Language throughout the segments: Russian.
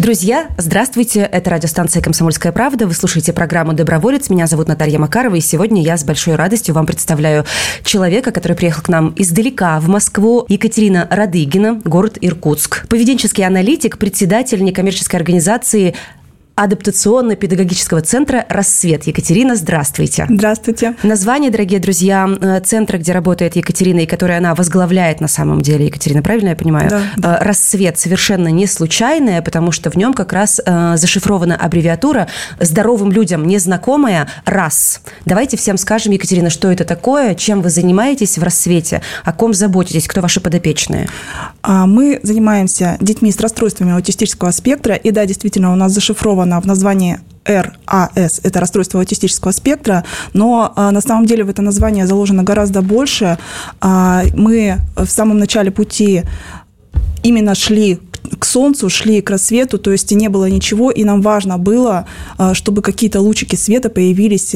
Друзья, здравствуйте. Это радиостанция «Комсомольская правда». Вы слушаете программу «Доброволец». Меня зовут Наталья Макарова. И сегодня я с большой радостью вам представляю человека, который приехал к нам издалека, в Москву. Екатерина Радыгина, город Иркутск. Поведенческий аналитик, председатель некоммерческой организации адаптационно-педагогического центра «Рассвет». Екатерина, здравствуйте. Здравствуйте. Название, дорогие друзья, центра, где работает Екатерина, и который она возглавляет на самом деле, Екатерина, правильно я понимаю? Да. «Рассвет» совершенно не случайное, потому что в нем как раз зашифрована аббревиатура здоровым людям незнакомая «РАС». Давайте всем скажем, Екатерина, что это такое, чем вы занимаетесь в «Рассвете», о ком заботитесь, кто ваши подопечные? Мы занимаемся детьми с расстройствами аутистического спектра, и да, действительно, у нас зашифровано в названии РАС, это расстройство аутистического спектра, но на самом деле в это название заложено гораздо больше. Мы в самом начале пути именно шли к солнцу, шли к рассвету, то есть не было ничего, и нам важно было, чтобы какие-то лучики света появились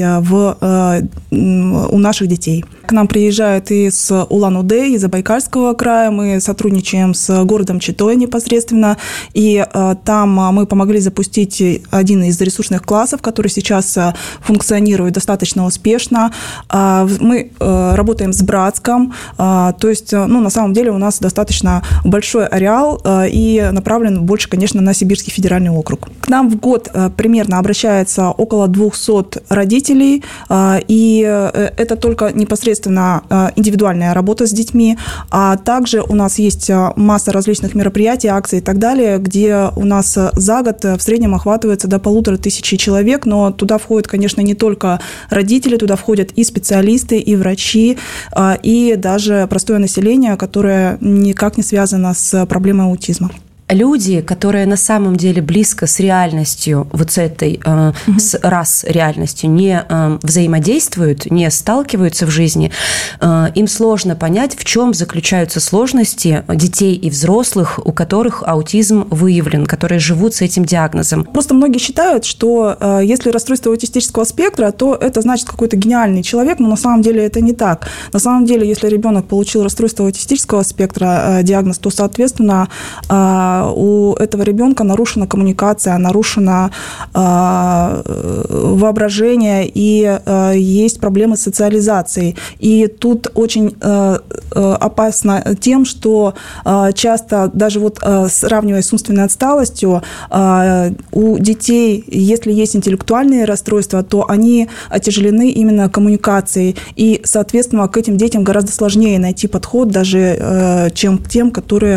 у наших детей. К нам приезжают из Улан-Удэ, из Забайкальского края, мы сотрудничаем с городом Читой непосредственно, и там мы помогли запустить один из ресурсных классов, который сейчас функционирует достаточно успешно. Мы работаем с Братском, то есть, на самом деле у нас достаточно большой ареал и направлен больше, конечно, на Сибирский федеральный округ. К нам в год примерно обращается около 200 родителей, и это только непосредственно индивидуальная работа с детьми, а также у нас есть масса различных мероприятий, акций и так далее, где у нас за год в среднем охватывается до 1500 человек, но туда входят, конечно, не только родители, туда входят и специалисты, и врачи, и даже простое население, которое никак не связано с проблемой аутизма. Люди, которые на самом деле близко с реальностью, вот с этой, с реальностью, не взаимодействуют, не сталкиваются в жизни, им сложно понять, в чем заключаются сложности детей и взрослых, у которых аутизм выявлен, которые живут с этим диагнозом. Просто многие считают, что если расстройство аутистического спектра, то это значит какой-то гениальный человек, но на самом деле это не так. На самом деле, если ребенок получил расстройство аутистического спектра, диагноз, то, соответственно, у этого ребенка нарушена коммуникация, нарушено воображение и есть проблемы с социализацией. И тут очень опасно тем, что часто даже сравнивая с умственной отсталостью, у детей, если есть интеллектуальные расстройства, то они отяжелены именно коммуникацией. И, соответственно, к этим детям гораздо сложнее найти подход даже, чем к тем, которые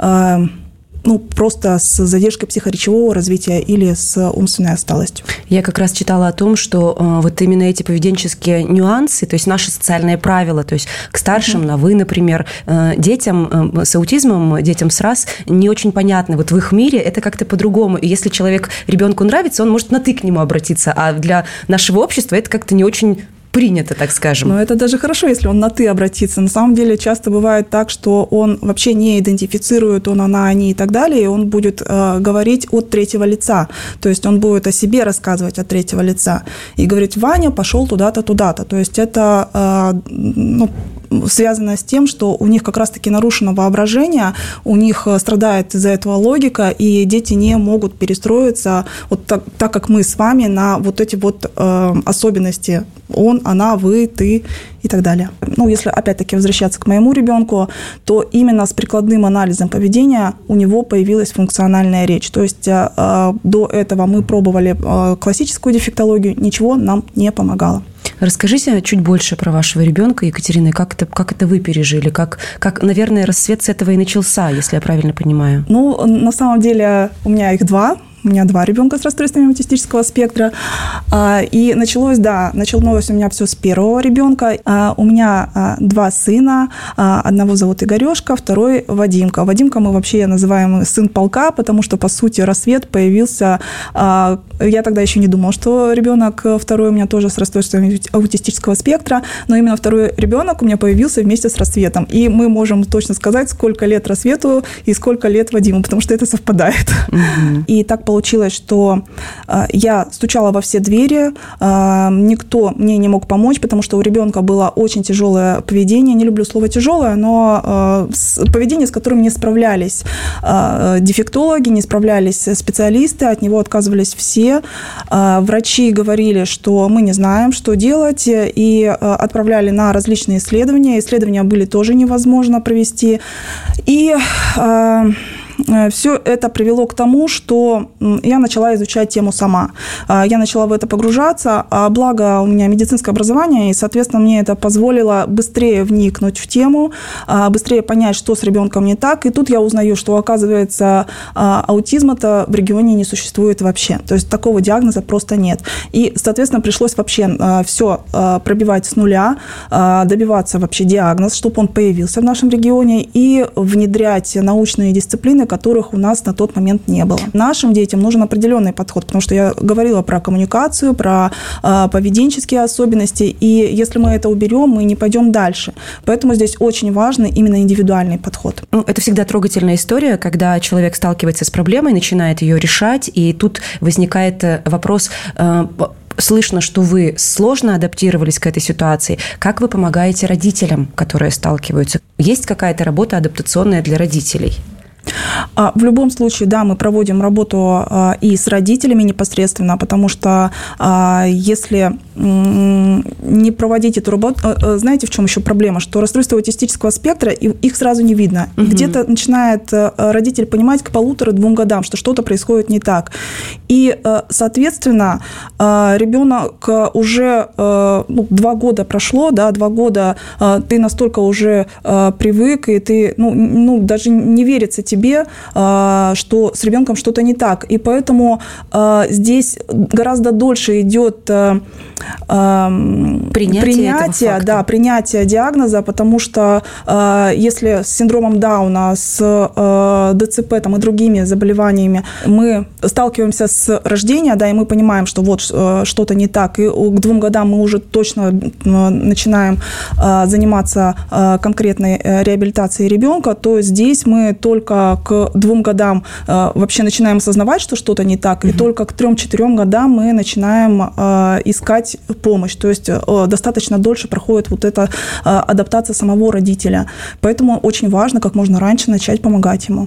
просто с задержкой психоречевого развития или с умственной отсталостью. Я как раз читала о том, что вот именно эти поведенческие нюансы, то есть наши социальные правила, то есть к старшим, на «вы», например, детям с аутизмом, детям с РАС не очень понятны. Вот в их мире это как-то по-другому. И если ребенку нравится, он может на «ты» к нему обратиться, а для нашего общества это как-то не очень принято, так скажем. Но это даже хорошо, если он на «ты» обратится. На самом деле часто бывает так, что он вообще не идентифицирует он, она, они и так далее, и он будет говорить от третьего лица. То есть он будет о себе рассказывать от третьего лица и говорить: «Ваня пошел туда-то, туда-то». То есть это связано с тем, что у них как раз-таки нарушено воображение, у них страдает из-за этого логика, и дети не могут перестроиться так как мы с вами, на эти особенности: он, она, вы, ты и так далее. Если опять-таки возвращаться к моему ребенку, то именно с прикладным анализом поведения у него появилась функциональная речь. То есть до этого мы пробовали классическую дефектологию, ничего нам не помогало. Расскажите чуть больше про вашего ребенка, Екатерина, как это вы пережили, как, наверное, «Рассвет» с этого и начался, если я правильно понимаю. На самом деле у меня их два. У меня 2 ребенка с расстройствами аутистического спектра. И началось у меня все с первого ребенка. У меня 2 сына. Одного зовут Игорёшка, второй Вадимка. Вадимка мы вообще называем сын полка, потому что, по сути, «Рассвет» появился... Я тогда еще не думала, что ребенок второй у меня тоже с расстройством аутистического спектра, но именно второй ребенок у меня появился вместе с «Рассветом». И мы можем точно сказать, сколько лет «Рассвету» и сколько лет Вадиму, потому что это совпадает. И так получилось, что я стучала во все двери, никто мне не мог помочь, потому что у ребенка было очень тяжелое поведение. Не люблю слово «тяжелое», но поведение, с которым не справлялись дефектологи, не справлялись специалисты, от него отказывались все. Врачи говорили, что мы не знаем, что делать, и отправляли на различные исследования. Исследования были тоже невозможно провести. И все это привело к тому, что я начала изучать тему сама. Я начала в это погружаться, а благо у меня медицинское образование, и, соответственно, мне это позволило быстрее вникнуть в тему, быстрее понять, что с ребенком не так. И тут я узнаю, что, оказывается, аутизма-то в регионе не существует вообще. То есть такого диагноза просто нет. И, соответственно, пришлось вообще все пробивать с нуля, добиваться вообще диагноз, чтобы он появился в нашем регионе, и внедрять научные дисциплины, которых у нас на тот момент не было. Нашим детям нужен определенный подход, потому что я говорила про коммуникацию, про поведенческие особенности, и если мы это уберем, мы не пойдем дальше. Поэтому здесь очень важный именно индивидуальный подход. Это всегда трогательная история, когда человек сталкивается с проблемой, начинает ее решать, и тут возникает вопрос: слышно, что вы сложно адаптировались к этой ситуации. Как вы помогаете родителям, которые сталкиваются? Есть какая-то работа адаптационная для родителей? В любом случае, да, мы проводим работу и с родителями непосредственно, потому что если не проводить эту работу, знаете, в чем еще проблема? Что расстройство аутистического спектра, их сразу не видно. И где-то начинает родитель понимать к 1,5-2 годам, что что-то происходит не так. И, соответственно, ребенок уже 2 года прошло, да, 2 года ты настолько уже привык, и ты даже не верится тебе, что с ребенком что-то не так. И поэтому здесь гораздо дольше идет принятие диагноза, потому что если с синдромом Дауна, с ДЦП и другими заболеваниями мы сталкиваемся с рождения, да, и мы понимаем, что вот что-то не так, и к 2 годам мы уже точно начинаем заниматься конкретной реабилитацией ребенка, то здесь мы только к 2 годам вообще начинаем осознавать, что что-то не так, и только к 3-4 годам мы начинаем искать помощь. То есть достаточно дольше проходит вот эта адаптация самого родителя. Поэтому очень важно как можно раньше начать помогать ему.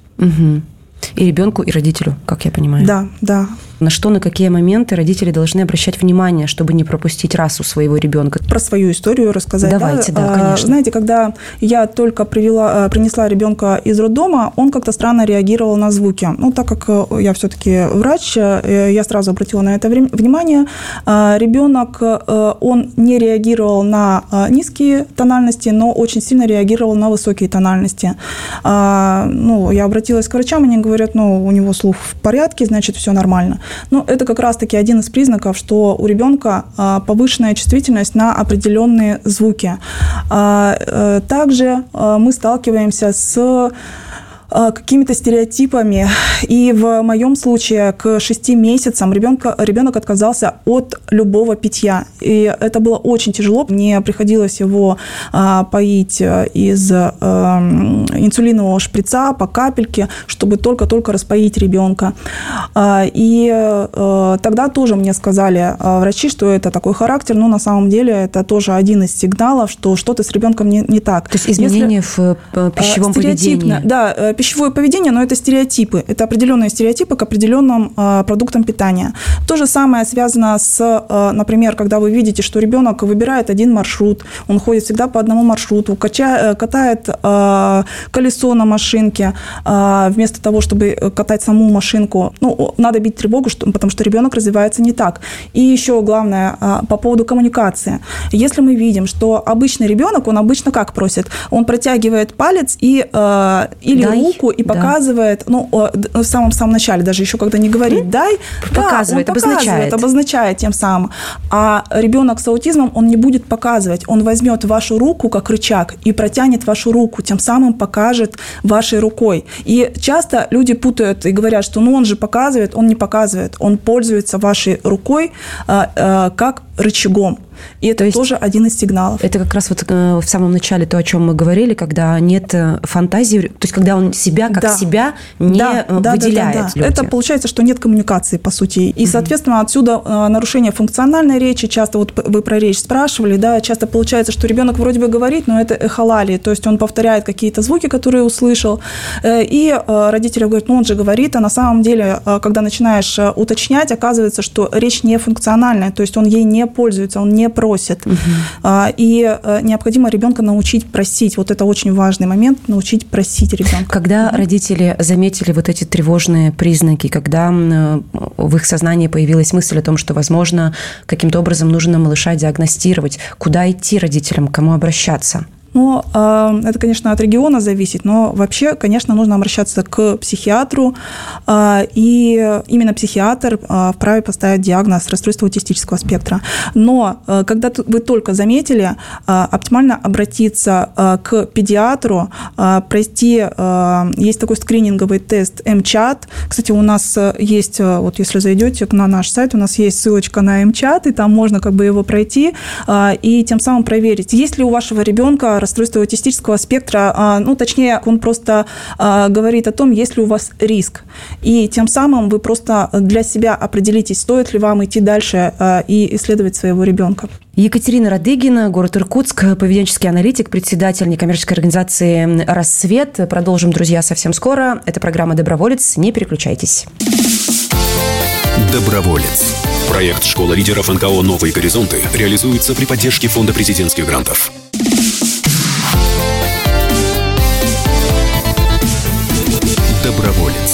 И ребенку, и родителю, как я понимаю. Да. На что, на какие моменты родители должны обращать внимание, чтобы не пропустить расу своего ребенка? Про свою историю рассказать. Давайте, да, конечно. Знаете, когда я только принесла ребенка из роддома, он как-то странно реагировал на звуки. Так как я все-таки врач, я сразу обратила на это внимание. Ребенок, он не реагировал на низкие тональности, но очень сильно реагировал на высокие тональности. Я обратилась к врачам, они говорят, у него слух в порядке, значит, все нормально. Но это как раз-таки один из признаков, что у ребенка повышенная чувствительность на определенные звуки. Также мы сталкиваемся с какими-то стереотипами. И в моем случае к 6 месяцам ребенок отказался от любого питья. И это было очень тяжело. Мне приходилось его поить из инсулинового шприца по капельке, чтобы только-только распоить ребенка. И тогда тоже мне сказали врачи, что это такой характер, но на самом деле это тоже один из сигналов, что что-то с ребенком не так. То есть изменения в пищевом поведении. Да, пищевое поведение, но это стереотипы. Это определенные стереотипы к определенным продуктам питания. То же самое связано с, например, когда вы видите, что ребенок выбирает один маршрут, он ходит всегда по одному маршруту, катает колесо на машинке, вместо того, чтобы катать саму машинку. Надо бить тревогу, потому что ребенок развивается не так. И еще главное, по поводу коммуникации. Если мы видим, что обычный ребенок, он обычно как просит? Он протягивает палец или руку и показывает, в самом начале, даже еще когда не говорит «дай», показывает, обозначает тем самым. А ребенок с аутизмом, он не будет показывать, он возьмет вашу руку как рычаг и протянет вашу руку, тем самым покажет вашей рукой. И часто люди путают и говорят, что он же показывает, он не показывает, он пользуется вашей рукой как рычагом. И это тоже один из сигналов. Это как раз вот в самом начале то, о чем мы говорили, когда нет фантазии, то есть когда он себя как себя не выделяет. Да. Это получается, что нет коммуникации, по сути. И, соответственно, отсюда нарушение функциональной речи. Часто, вот вы про речь спрашивали, да, часто получается, что ребенок вроде бы говорит, но это эхолалии, то есть он повторяет какие-то звуки, которые услышал, и родители говорят, он же говорит, а на самом деле, когда начинаешь уточнять, оказывается, что речь не функциональная, то есть он ей не пользуется, он не просит. И необходимо ребенка научить просить. Вот это очень важный момент, научить просить ребенка. Когда родители заметили вот эти тревожные признаки, когда в их сознании появилась мысль о том, что, возможно, каким-то образом нужно малыша диагностировать, куда идти родителям, к кому обращаться? Ну, это, конечно, от региона зависит, но вообще, конечно, нужно обращаться к психиатру, и именно психиатр вправе поставить диагноз расстройства аутистического спектра. Но когда вы только заметили, оптимально обратиться к педиатру, пройти, есть такой скрининговый тест МЧАТ. Кстати, у нас есть, вот если зайдете на наш сайт, у нас есть ссылочка на МЧАТ, и там можно как бы его пройти, и тем самым проверить, есть ли у вашего ребенка расстройство аутистического спектра, ну, точнее, он просто говорит о том, есть ли у вас риск. И тем самым вы просто для себя определитесь, стоит ли вам идти дальше и исследовать своего ребенка. Екатерина Радыгина, город Иркутск, поведенческий аналитик, председатель некоммерческой организации «Рассвет». Продолжим, друзья, совсем скоро. Это программа «Доброволец». Не переключайтесь. Доброволец. Проект «Школа лидеров НКО «Новые горизонты» реализуется при поддержке Фонда президентских грантов. Доброволец.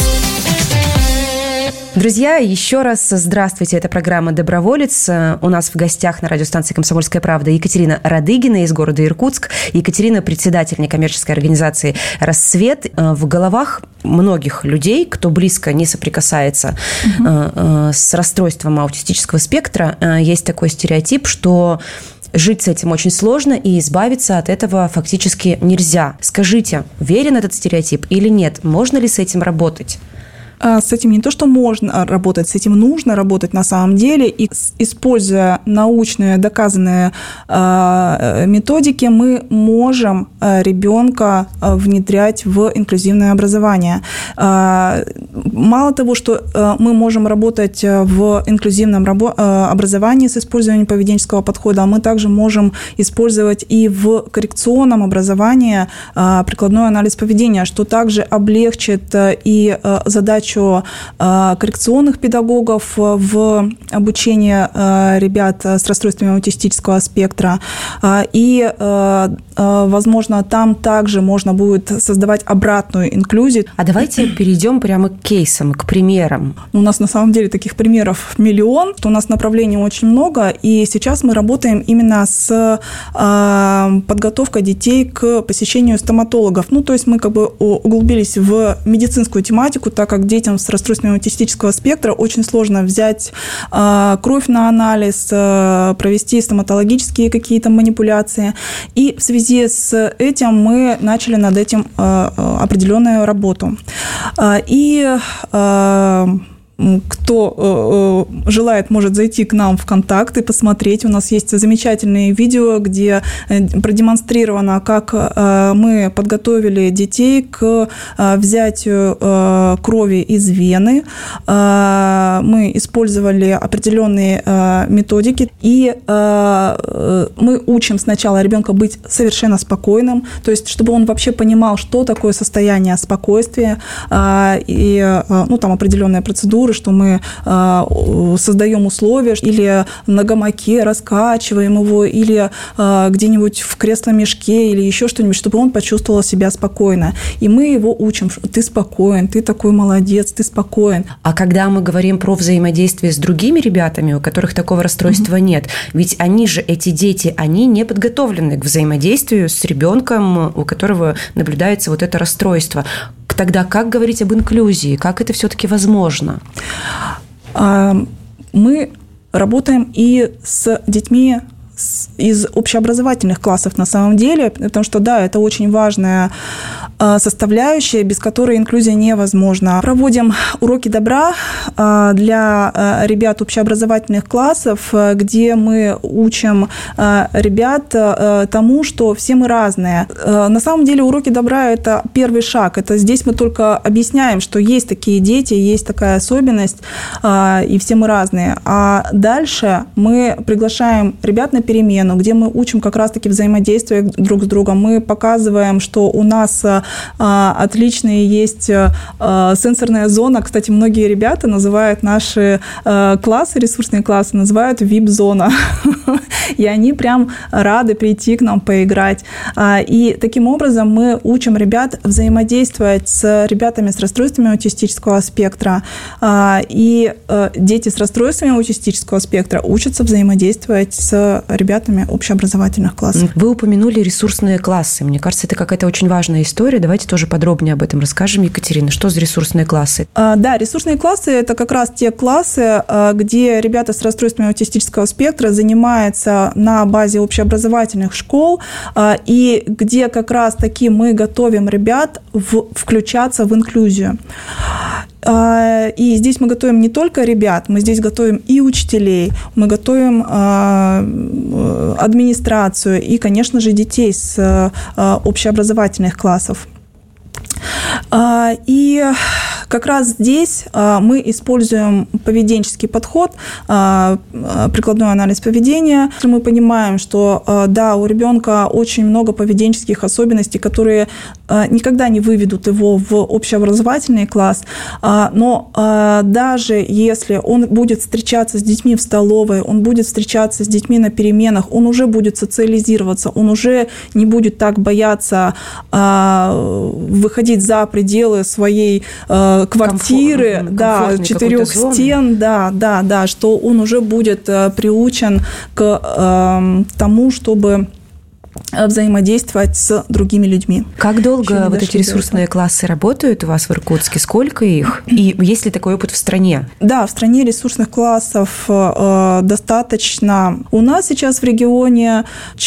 Друзья, еще раз здравствуйте. Это программа «Доброволец». У нас в гостях на радиостанции «Комсомольская правда» Екатерина Радыгина из города Иркутск. Екатерина – председатель некоммерческой организации «Рассвет». В головах многих людей, кто близко не соприкасается с расстройством аутистического спектра, есть такой стереотип, что жить с этим очень сложно, и избавиться от этого фактически нельзя. Скажите, верен этот стереотип или нет? Можно ли с этим работать? С этим не то, что можно работать, с этим нужно работать на самом деле. И используя научные доказанные методики, мы можем ребенка внедрять в инклюзивное образование. Мало того, что мы можем работать в инклюзивном образовании с использованием поведенческого подхода, мы также можем использовать и в коррекционном образовании прикладной анализ поведения, что также облегчит и задачу коррекционных педагогов в обучении ребят с расстройствами аутистического спектра. И, возможно, там также можно будет создавать обратную инклюзию. А давайте перейдем прямо к кейсам, к примерам. У нас на самом деле таких примеров миллион, у нас направлений очень много, и сейчас мы работаем именно с подготовкой детей к посещению стоматологов. Ну, то есть мы как бы углубились в медицинскую тематику, так как детям с расстройством аутистического спектра очень сложно взять кровь на анализ, провести стоматологические какие-то манипуляции. И в связи с этим мы начали над этим определенную работу. И кто желает, может зайти к нам в контакт и посмотреть. У нас есть замечательные видео, где продемонстрировано, как мы подготовили детей к взятию крови из вены. Мы использовали определенные методики, и мы учим сначала ребенка быть совершенно спокойным, то есть чтобы он вообще понимал, что такое состояние спокойствия, и там определенные процедуры, что мы создаем условия, или на гамаке раскачиваем его, или где-нибудь в кресло-мешке, или еще что-нибудь, чтобы он почувствовал себя спокойно. И мы его учим, что ты спокоен, ты такой молодец, ты спокоен. А когда мы говорим про взаимодействие с другими ребятами, у которых такого расстройства нет, ведь они же, эти дети, они не подготовлены к взаимодействию с ребенком, у которого наблюдается вот это расстройство. Тогда как говорить об инклюзии? Как это все-таки возможно? Мы работаем и с детьми из общеобразовательных классов на самом деле, потому что, да, это очень важная составляющая, без которой инклюзия невозможна. Проводим уроки добра для ребят общеобразовательных классов, где мы учим ребят тому, что все мы разные. На самом деле уроки добра – это первый шаг. Это здесь мы только объясняем, что есть такие дети, есть такая особенность, и все мы разные. А дальше мы приглашаем ребят на перемену, где мы учим как раз-таки взаимодействие друг с другом. Мы показываем, что у нас отличные есть сенсорная зона. Кстати, многие ребята называют наши классы, ресурсные классы, называют VIP-зона. И они прям рады прийти к нам поиграть. И таким образом мы учим ребят взаимодействовать с ребятами с расстройствами аутистического спектра. И дети с расстройствами аутистического спектра учатся взаимодействовать с ребятами общеобразовательных классов. Вы упомянули ресурсные классы. Мне кажется, это какая-то очень важная история. Давайте тоже подробнее об этом расскажем. Екатерина, что за ресурсные классы? Да, ресурсные классы – это как раз те классы, где ребята с расстройствами аутистического спектра занимаются на базе общеобразовательных школ, и где как раз-таки мы готовим ребят включаться в инклюзию. И здесь мы готовим не только ребят, мы здесь готовим и учителей, мы готовим администрацию и, конечно же, детей с общеобразовательных классов. И как раз здесь мы используем поведенческий подход, прикладной анализ поведения. Мы понимаем, что да, у ребенка очень много поведенческих особенностей, которые никогда не выведут его в общеобразовательный класс, но даже если он будет встречаться с детьми в столовой, он будет встречаться с детьми на переменах, он уже будет социализироваться, он уже не будет так бояться выходить за пределы своей квартиры, да, 4 стен, да, что он уже будет приучен к тому, чтобы взаимодействовать с другими людьми. Как долго вот эти ресурсные классы работают у вас в Иркутске? Сколько их? И есть ли такой опыт в стране? Да, в стране ресурсных классов достаточно. У нас сейчас в регионе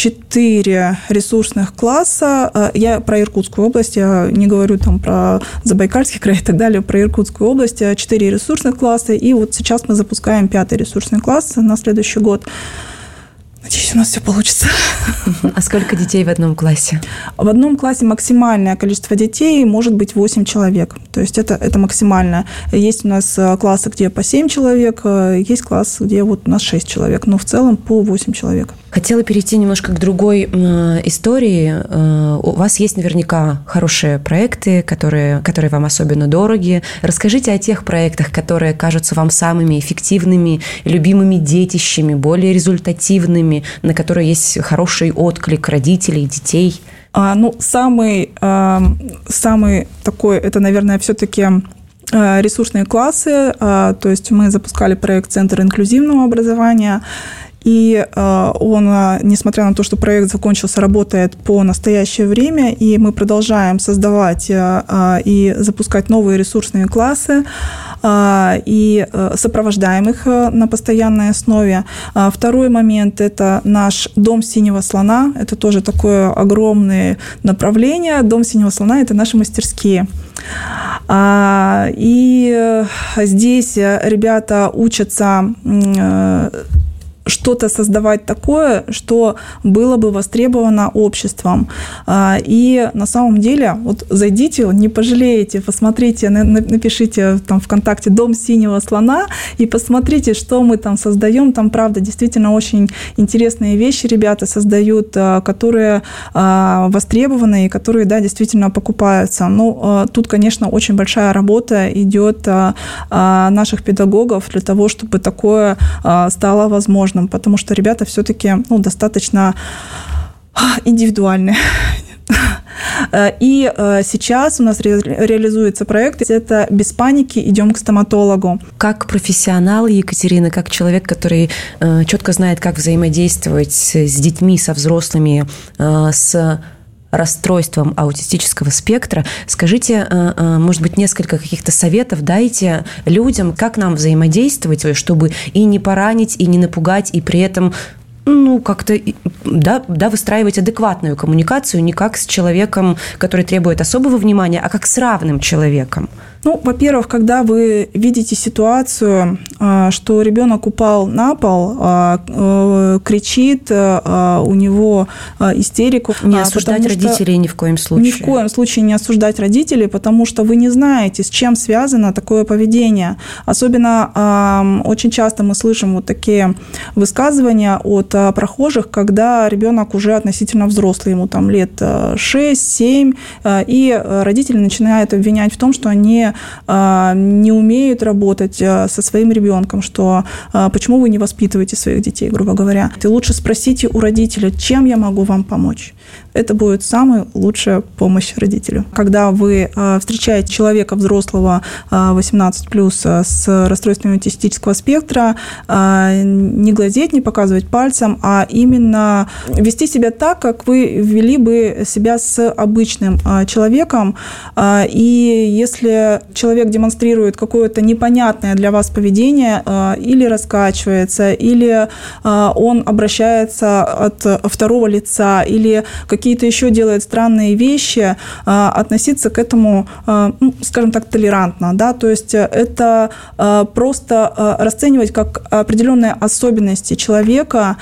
4 ресурсных класса. Я про Иркутскую область, я не говорю там про Забайкальский край и так далее, про Иркутскую область. 4 ресурсных класса, и вот сейчас мы запускаем 5-й ресурсный класс на следующий год. Надеюсь, у нас все получится. А сколько детей в одном классе? В одном классе максимальное количество детей может быть 8 человек. То есть это максимально. Есть у нас классы, где по 7 человек, есть класс, где вот у нас 6 человек, но в целом по 8 человек. Хотела перейти немножко к другой истории. У вас есть наверняка хорошие проекты, которые вам особенно дороги. Расскажите о тех проектах, которые кажутся вам самыми эффективными, любимыми детищами, более результативными, на которые есть хороший отклик родителей, детей. Самый такой, это, наверное, все-таки ресурсные классы. То есть мы запускали проект «Центр инклюзивного образования». И он, несмотря на то, что проект закончился, работает по настоящее время, и мы продолжаем создавать и запускать новые ресурсные классы, и сопровождаем их на постоянной основе. Второй момент – это наш Дом синего слона. Это тоже такое огромное направление. Дом синего слона – это наши мастерские. И здесь ребята учатся что-то создавать такое, что было бы востребовано обществом. И на самом деле, вот зайдите, не пожалеете, посмотрите, напишите там ВКонтакте «Дом синего слона» и посмотрите, что мы там создаем. Там, правда, действительно очень интересные вещи ребята создают, которые востребованы и которые, да, действительно покупаются. Но тут, конечно, очень большая работа идет наших педагогов для того, чтобы такое стало возможным. Потому что ребята все-таки достаточно индивидуальные. И сейчас у нас реализуется проект, это «Без паники, идем к стоматологу». Как профессионал, Екатерина, как человек, который четко знает, как взаимодействовать с детьми, со взрослыми, с расстройством аутистического спектра. Скажите, может быть, несколько каких-то советов дайте людям, как нам взаимодействовать, чтобы и не поранить, и не напугать, и при этом как-то, выстраивать адекватную коммуникацию не как с человеком, который требует особого внимания, а как с равным человеком? Во-первых, когда вы видите ситуацию, что ребенок упал на пол, кричит, у него истерика. Не осуждать родителей ни в коем случае. Ни в коем случае не осуждать родителей, потому что вы не знаете, с чем связано такое поведение. Особенно очень часто мы слышим вот такие высказывания от прохожих, когда ребенок уже относительно взрослый, ему там лет 6-7, и родители начинают обвинять в том, что они не умеют работать со своим ребенком, что почему вы не воспитываете своих детей, грубо говоря. И лучше спросите у родителя, чем я могу вам помочь. Это будет самая лучшая помощь родителю. Когда вы встречаете человека взрослого 18+, с расстройствами аутистического спектра, не глазеть, не показывать пальцем, а именно вести себя так, как вы вели бы себя с обычным человеком. И если человек демонстрирует какое-то непонятное для вас поведение, или раскачивается, или он обращается от второго лица, или какие-то еще делает странные вещи, относиться к этому, скажем так, толерантно. Да? То есть это просто расценивать как определенные особенности человека.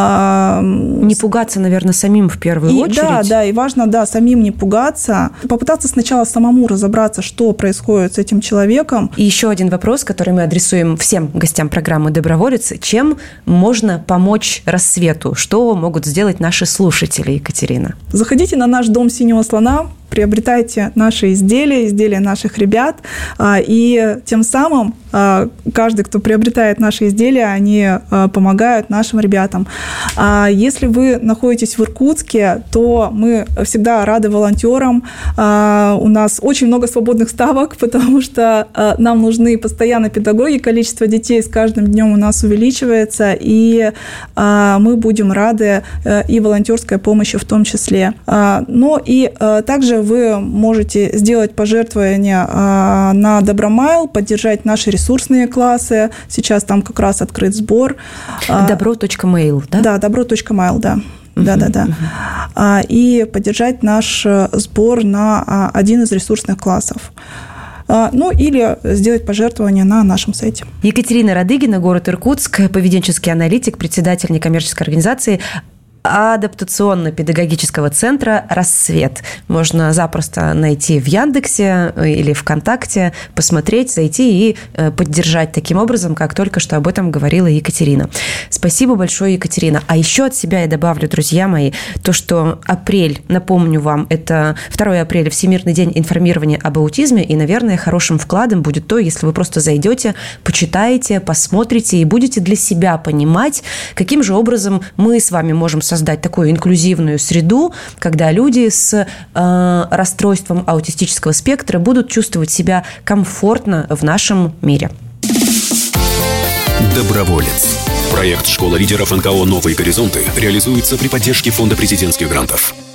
Не пугаться, наверное, самим в первую очередь. Да, и важно, самим не пугаться. Попытаться сначала самому разобраться, что происходит с этим человеком. И еще один вопрос, который мы адресуем всем гостям программы «Доброволец». Чем можно помочь рассвету? Что могут сделать наши слушатели, Екатерина? Заходите на наш дом «Синего слона», приобретайте наши изделия наших ребят, и тем самым каждый, кто приобретает наши изделия, они помогают нашим ребятам. Если вы находитесь в Иркутске, то мы всегда рады волонтерам. У нас очень много свободных ставок, потому что нам нужны постоянно педагоги, количество детей с каждым днем у нас увеличивается, и мы будем рады и волонтерской помощи в том числе. Но и также вы можете сделать пожертвование на Добромайл, поддержать наши ресурсные классы. Сейчас там как раз открыт сбор. Добро.mail, да? Да, добро.mail, да. Да. И поддержать наш сбор на один из ресурсных классов. Или сделать пожертвование на нашем сайте. Екатерина Радыгина, город Иркутск, поведенческий аналитик, председатель некоммерческой организации адаптационно-педагогического центра «Рассвет». Можно запросто найти в Яндексе или ВКонтакте, посмотреть, зайти и поддержать таким образом, как только что об этом говорила Екатерина. Спасибо большое, Екатерина. А еще от себя я добавлю, друзья мои, то, что апрель, напомню вам, это 2 апреля, Всемирный день информирования об аутизме, и, наверное, хорошим вкладом будет то, если вы просто зайдете, почитаете, посмотрите и будете для себя понимать, каким же образом мы с вами можем создать такую инклюзивную среду, когда люди с расстройством аутистического спектра будут чувствовать себя комфортно в нашем мире. Доброволец. Проект «Школа лидеров НКО «Новые горизонты» реализуется при поддержке Фонда президентских грантов.